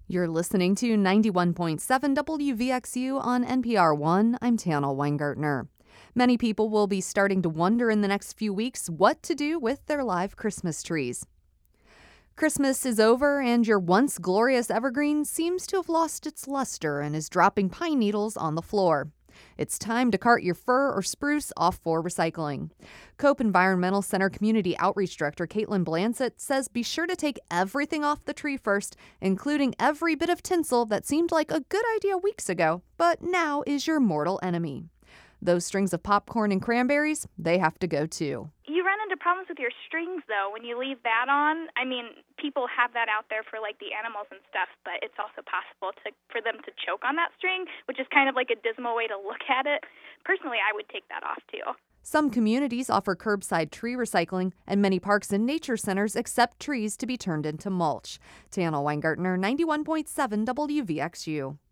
You're listening to 91.7 WVXU on NPR One. I'm Tana Weingartner. Many people will be starting to wonder in the next few weeks what to do with their live Christmas trees. Christmas is over, and your once glorious evergreen seems to have lost its luster and is dropping pine needles on the floor. It's time to cart your fir or spruce off for recycling. Cope Environmental Center Community Outreach Director Caitlin Blansett says be sure to take everything off the tree first, including every bit of tinsel that seemed like a good idea weeks ago, but now is your mortal enemy. Those strings of popcorn and cranberries, they have to go too. You run into problems with your strings, though, when you leave that on. I mean, people have that out there for, the animals and stuff, but it's also possible for them to choke on that string, which is kind of like a dismal way to look at it. Personally, I would take that off, too. Some communities offer curbside tree recycling, and many parks and nature centers accept trees to be turned into mulch. Tana Weingartner, 91.7 WVXU.